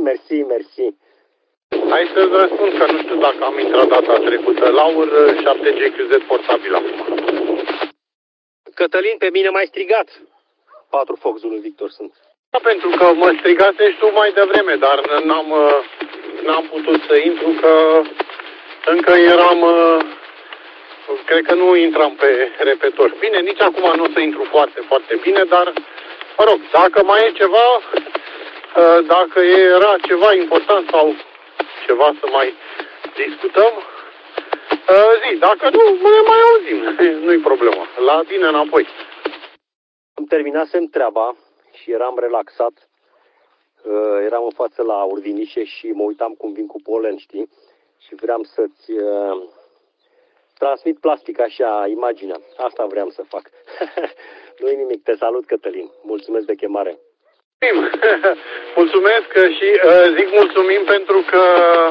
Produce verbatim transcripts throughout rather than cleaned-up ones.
Mersi, mersi. Hai să-ți răspund că nu știu dacă am intrat data trecută. Laur șapte G Q Z portabil acum. Cătălin, pe mine m-ai strigat. patru Fox Zulu Victor sunt. Da, pentru că mă strigasești tu mai devreme, dar n-am, n-am putut să intru, că încă eram, cred că nu intram pe repetor. Bine, nici acum nu o să intru foarte, foarte bine, dar, mă rog, dacă mai e ceva, dacă era ceva important sau ceva să mai discutăm, zi, dacă nu, ne mai auzim, nu-i problemă, la tine înapoi. Am terminasem treaba și eram relaxat, uh, eram în față la Urvinișe și mă uitam cum vin cu polen, știi? Și vreau să-ți uh, transmit plastic așa imaginea. Asta vreau să fac. Nu-i nimic, te salut, Cătălin. Mulțumesc de chemare. Mulțumesc și uh, zic mulțumim pentru că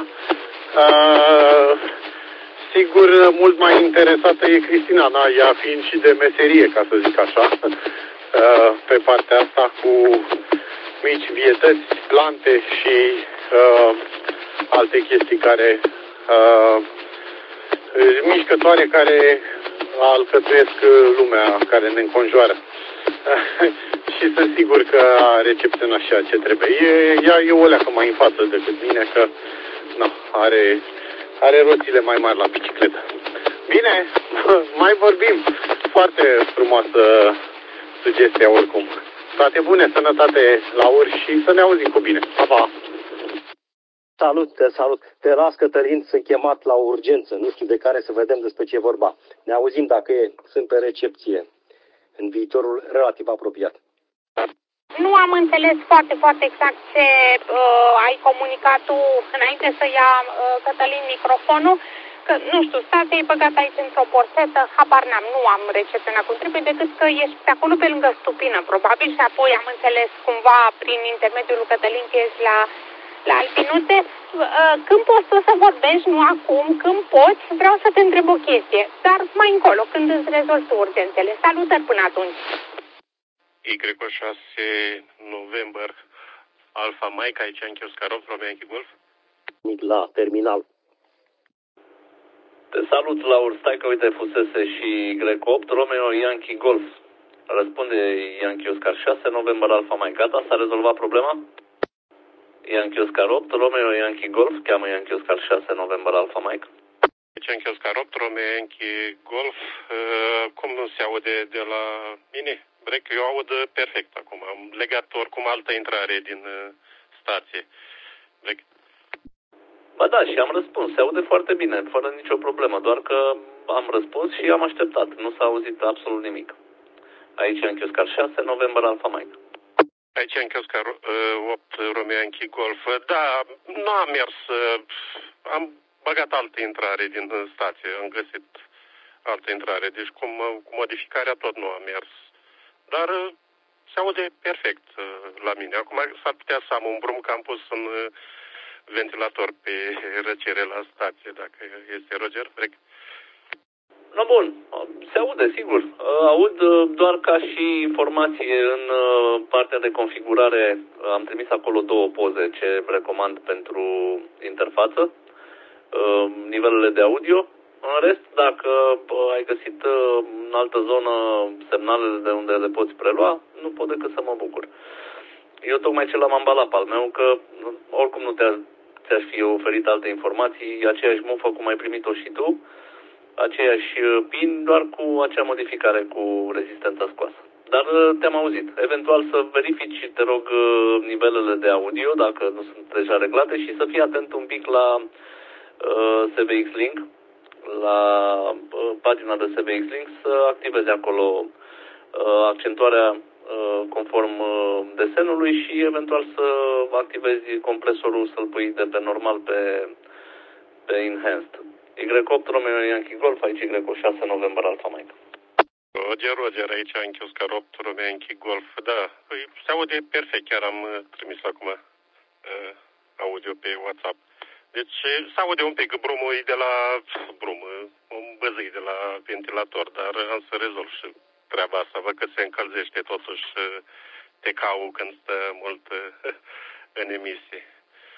uh, sigur mult mai interesată e Cristina, da, ea fiind și de meserie, ca să zic așa, uh, pe partea asta cu mici vietăți, plante și uh, alte chestii care uh, mișcătoare care alcătuiesc lumea care ne înconjoară. Și sunt sigur că a recepționat așa ce trebuie. E, ea e o leacă mai în față decât mine, că na, are, are roțile mai mari la bicicletă. Bine, mai vorbim. Foarte frumoasă sugestia oricum. Toate bune, sănătate la ori și să ne auzim cu bine. Pa, pa! Salut, te salut. Te las, Cătălin, sunt chemat la o urgență. Nu știu de care, să vedem despre ce vorba. Ne auzim dacă e, sunt pe recepție în viitorul relativ apropiat. Nu am înțeles foarte, foarte exact ce uh, ai comunicat tu înainte să ia uh, Cătălin microfonul. Că, nu știu, stația e băgat aici într-o porsetă, habar n-am, nu am recepționat cum trebuie, decât că ești pe acolo pe lângă stupină, probabil, și apoi am înțeles cumva prin intermediul lui Cătălin că ești la, la Alpinuțe. Uh, când poți tu să vorbești, nu acum, când poți, vreau să te întreb o chestie, dar mai încolo, când îți rezolvi tu urgențele. Salutări până atunci! Y șase November Alfa Mike, aici în Chioscarov, Romeo Yankee Golf. La terminal. Te salut, Laur. Stai că uite, fusese și Y opt, Romeo Yankee Golf. Răspunde Yankee Oscar șase November Alfa Mike. Gata? S-a rezolvat problema? Yankee Oscar opt, Romeo Yankee Golf. Cheamă Yankee Oscar șase November Alfa Mike. Deci Yankee Oscar opt, Romeo Yankee Golf. Uh, cum nu se aude de la mine? Brec, eu aud perfect acum. Am legat oricum altă intrare din uh, stație. Brec. Ba da, și am răspuns. Se aude foarte bine, fără nicio problemă. Doar că am răspuns și am așteptat. Nu s-a auzit absolut nimic. Aici Yankee Oscar șase November Alfa Mike. Aici Yankee Oscar uh, opt, Romeo Yankee Golf. Da, nu am mers. Uh, am băgat altă intrare din stație. Am găsit altă intrare. Deci cu, cu modificarea tot nu am mers. Dar uh, se aude perfect uh, la mine. Acum s-ar putea să am un brum, că am pus un uh, ventilator pe răcire la stație, dacă este Roger. Frec. No, bun, se aude, sigur. Aud doar ca și informație în partea de configurare. Am trimis acolo două poze ce recomand pentru interfață, nivelele de audio. În rest, dacă ai găsit în altă zonă semnalele de unde le poți prelua, nu pot decât să mă bucur. Eu tocmai ce l-am ambalat al meu, că oricum nu te-aș, te-aș fi oferit alte informații, aceeași mufă cum ai primit-o și tu, aceeași pin, doar cu acea modificare cu rezistența scoasă. Dar te-am auzit. Eventual să verifici, te rog, nivelele de audio, dacă nu sunt deja reglate, și să fii atent un pic la uh, S V X Link, la uh, pagina de S V X Link, să activezi acolo uh, accentuarea uh, conform uh, desenului și eventual să activezi compresorul, să-l pui de pe normal pe, pe Enhanced. Y opt, Romeo Yankee Golf, aici Y șase November Alfa Mike. Roger, Roger, aici Yankee Oscar opt, Romeo Yankee Golf. Da, se aude perfect, chiar am trimis acum uh, audio pe WhatsApp. Deci se aude un pic brumul de la brum, un băzâi de la ventilator, dar am să rezolv și treaba asta. Văd că se încălzește totuși T K-ul când stă mult în emisie.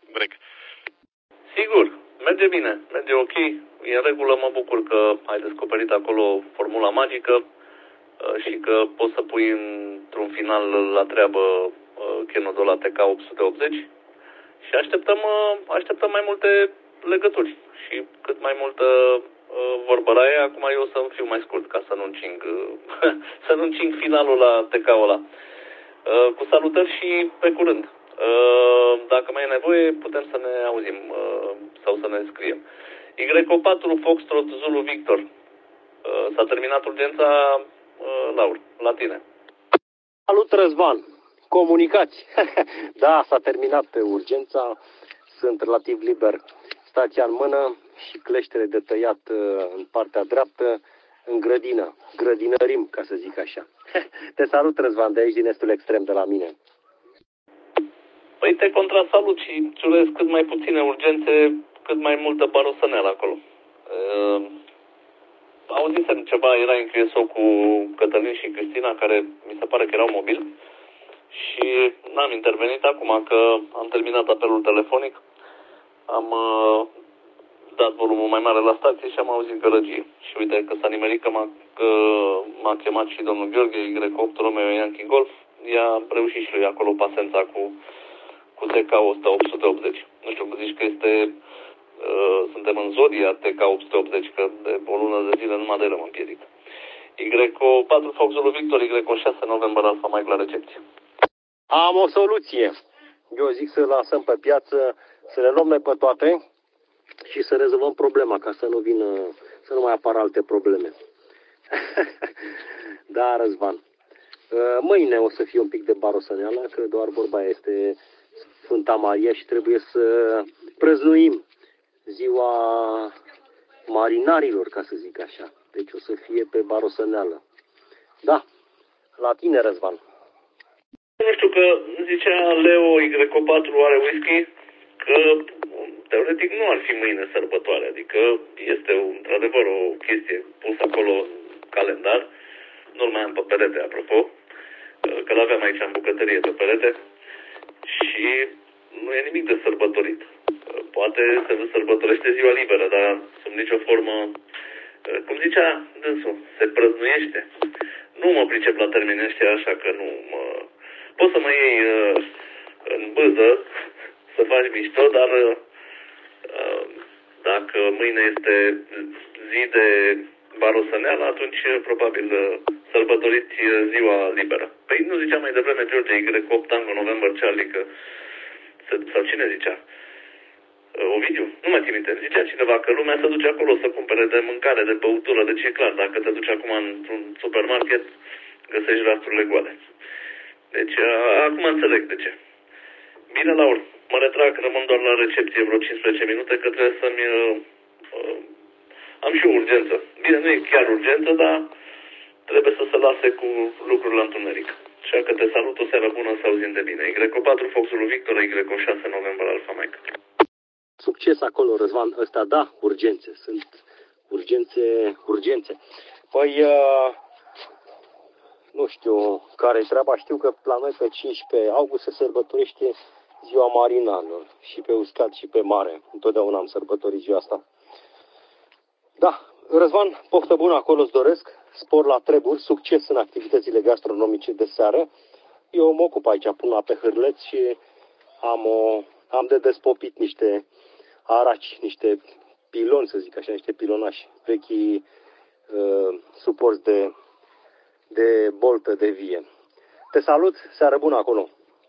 break. Sigur, merge bine, merge ok, e în regulă, mă bucur că ai descoperit acolo formula magică și că poți să pui într-un final la treabă Chenodol A T K opt sute optzeci și așteptăm, așteptăm mai multe legături și cât mai multă vorbăraie. Acum eu o să fiu mai scurt ca să nu încing, să nu încing finalul la T K-ul ăla. Cu salutări și pe curând. Dacă mai e nevoie, putem să ne auzim sau să ne scriem. Y O patru Foxtrot Zulu Victor. S-a terminat urgența, Laur, la tine. Salut, Răzvan. Comunicați. Da, s-a terminat urgența. Sunt relativ liber. Stația în mână și cleștere de tăiat în partea dreaptă, în grădină. Grădinărim, ca să zic așa. Te salut, Răzvan, de aici din estul extrem de la mine. Păi te contrasalut și îți urez cât mai puține urgențe, cât mai multă barosăneală acolo. Uh, auzisem ceva, era în Q S O cu Cătălin și Cristina, care mi se pare că erau mobili și n-am intervenit acum că am terminat apelul telefonic. Am uh, dat volumul mai mare la stație și am auzit gălăgie. Și uite că s-a nimerit că m-a, că m-a chemat și domnul Gheorghe, Y opt Romeo Yankee Golf. I-a reușit și lui acolo pasența cu, cu T K opt sute optzeci. Nu știu, zici că este, uh, suntem în zodia T K opt sute optzeci, că de o lună de zile numai de rămân împiedic. Y O patru Fox Zulu Victor, Y O șase November Alpha Mike la recepție. Am o soluție. Eu zic să lăsăm pe piață, să le luăm noi pe toate și să rezolvăm problema, ca să nu vină, să nu mai apară alte probleme. Da, Răzvan. Mâine o să fie un pic de barosăneală, că doar vorba este Sfânta Maria și trebuie să prăznuim ziua marinarilor, ca să zic așa. Deci o să fie pe barosăneală. Da, la tine, Răzvan. Nu știu, că zicea Leo Y O patru are whisky, că teoretic nu ar fi mâine sărbătoare, adică este într-adevăr o chestie pusă acolo în calendar. Nu-l mai am pe perete, apropo, că l-aveam aici în bucătărie pe perete și nu e nimic de sărbătorit. Poate se sărbătorește ziua liberă, dar sub nicio formă, cum zicea dânsul, se prăznuiește. Nu mă pricep la termenii ăștia, așa că nu mă... Poți să mă iei uh, în bâză, să faci mișto, dar uh, dacă mâine este zi de barosăneală, atunci probabil uh, sărbătoriți ziua liberă. Păi nu zicea mai devreme George Y opt Tango November Charlie, că, sau cine zicea? Uh, Ovidiu? Nu mai țin minte. Zicea cineva că lumea se duce acolo să cumpere de mâncare, de băutură, deci e clar, dacă te duci acum într-un supermarket, găsești rafturile goale. Deci, a, acum înțeleg de ce. Bine, Laur, mă retrag, rămân doar la recepție vreo cincisprezece minute, că trebuie să-mi... Uh, uh, am și o urgență. Bine, nu e chiar urgență, dar trebuie să se lase cu lucrurile la întuneric. Așa că te salut, o seară bună, să auzim de bine. Y O patru Foxul Victor, Y O șase November Alpha Mike. Succes acolo, Răzvan. Ăsta, da, urgențe. Sunt urgențe, urgențe. Păi... Uh... Nu știu care-i treaba, știu că la noi pe cincisprezece august se sărbătorește ziua marinarilor, și pe uscat și pe mare. Întotdeauna am sărbătorit ziua asta. Da, Răzvan, poftă bună acolo îți doresc, spor la treburi, succes în activitățile gastronomice de seară. Eu mă ocup aici, pun la pe hârleț și am, o, am de despopit niște araci, niște piloni, să zic așa, niște pilonași, vechii uh, suporți de... de boltă de vie. Te salut, seară bună acolo.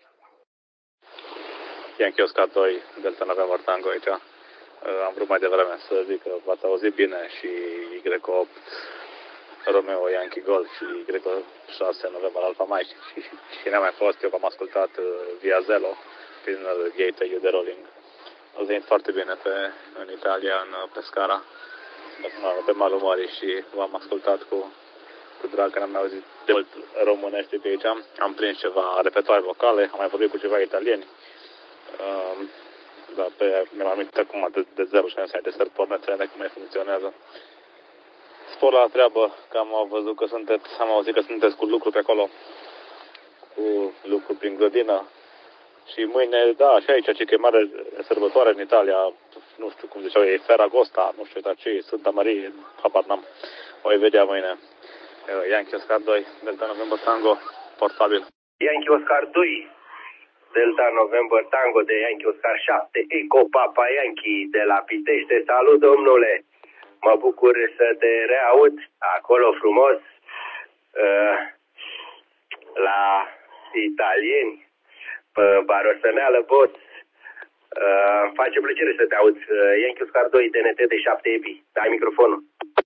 Yankee Oscar doi, Delta November Tango aici. Am vrut mai devreme să zic că v-ați auzit bine și Y opt Romeo Yankee Golf și Y șase November Alpha Mike. Și cine a mai fost, eu v-am ascultat via Zelo, prin Gate de Rolling. Ați venit foarte bine pe, în Italia, în Pescara, pe malul mării și v-am ascultat cu cu drag, că n-am mai auzit de mult românește pe aici. Am prins ceva repetoare vocale, am mai vorbit cu ceva italieni. Uh, dar pe, mi-am amintit acum de, de zero și am să de să pornesc cum mai funcționează. Spor la treabă, că am văzut că sunteți, am auzit că sunteți cu lucru pe acolo, cu lucru prin grădină Și mâine, da, și aici, ce că e mare sărbătoare în Italia, nu știu cum ziceau ei, Ferragosta, nu știu ce e, Sfânta Marie, habar n-am. O vedea mâine. Yankee Oscar doi, Delta November Tango, portabil. Yankee Oscar doi, Delta November Tango de Yankee Oscar șapte, Eco Papa Yankee de la Pitește. Salut, domnule! Mă bucur să te reaud acolo frumos, uh, la italieni, pe Barosăneală, boss. Uh, face plăcere să te aud. Uh, Yankee Oscar doi, D N T de șapte Epi. Dai microfonul.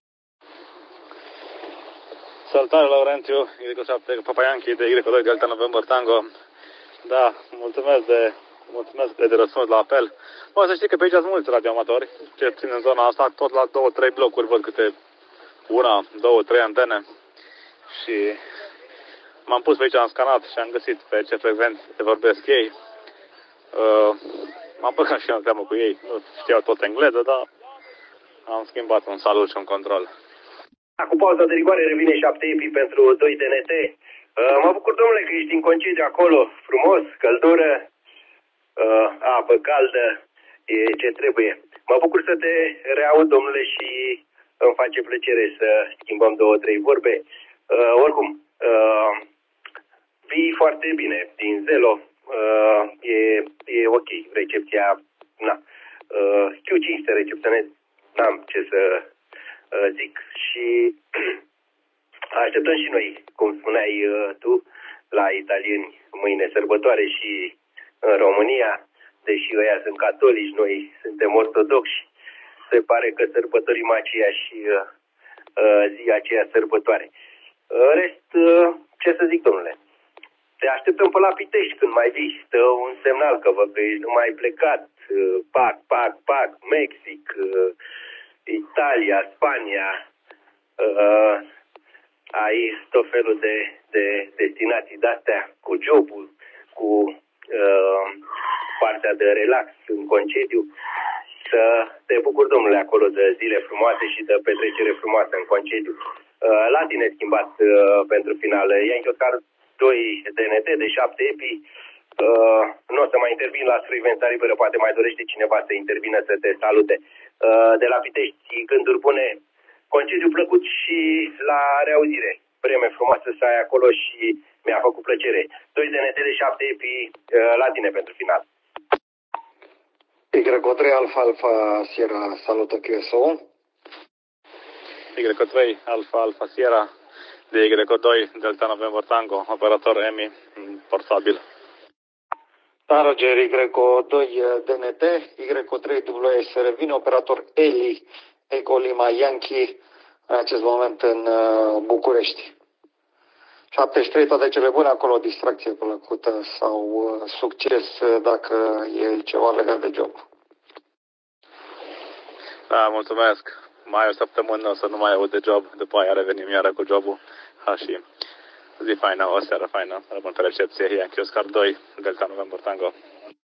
Salutare, Laurențiu, Y șapte, Papa Yankee de Y doi, Delta November Tango. Da, mulțumesc de, mulțumesc de, de răspuns la apel. Bă, să știi că pe aici sunt mulți radioamatori, ce țin în zona asta, tot la două, trei blocuri văd câte una, două, trei antene. Și m-am pus pe aici, am scanat și am găsit pe ce frecvențe vorbesc ei. Uh, m-am băgat și eu în teamă cu ei, nu știau tot engleză, dar am schimbat un salut și un control. Cu pauza de rigoare revine șapte Epi pentru doi D N T. Uh, mă bucur, domnule, că ești în concediu acolo, frumos, căldură, uh, apă caldă, e ce trebuie. Mă bucur să te reaud, domnule, și îmi face plăcere să schimbăm două, trei vorbe. Uh, oricum, uh, vii foarte bine din Zelo, uh, e, e ok, recepția, na, uh, Q cinci recepționez, n-am ce să uh, zic și așteptăm și noi, cum spuneai uh, tu, la italieni mâine sărbătoare și în România, deși ăia sunt catolici, noi suntem ortodoxi, se pare că sărbătorim aceeași uh, uh, zi, aceeași sărbătoare. În rest, uh, ce să zic, domnule, te așteptăm pe la Pitești când mai vii, stă un semnal că vă că ești numai plecat, uh, pac, pac, pac, Mexic, uh, Italia, Spania, uh, ai tot felul de, de destinații de-astea, cu jobul, cu uh, partea de relax în concediu, să te bucuri, domnule, acolo de zile frumoase și de petrecere frumoasă în concediu. Uh, la tine schimbat uh, pentru final. Yankee Oscar doi D N T de șapte Epi. Uh, nu o să mai intervin la frecvența liberă, poate mai dorește cineva să intervină să te salute. Uh, de la Pitești, gânduri bune, concediu plăcut și la reauzire. Vreme frumoasă să ai acolo și mi-a făcut plăcere. doi D N T de șapte Epi uh, la tine pentru final. Y trei Alfa Alfa Sierra, salută Q S O. Y trei Alfa Alfa Sierra de Y doi Delta November Tango, operator EMI portabil. Da, Roger, Y doi D N T, Y trei W S revine, operator Eli Eco Lima Yankee, în acest moment în București. șaptezeci și trei, toate cele bune acolo, distracție plăcută sau succes dacă e ceva legat de job. Da, mulțumesc. Mai o săptămână o să nu mai aud de job, după aia revenim iară cu jobul. Ha, și zi faină, o seară faină, rămân pe recepție, Yankee Oscar doi, Delta November Tango.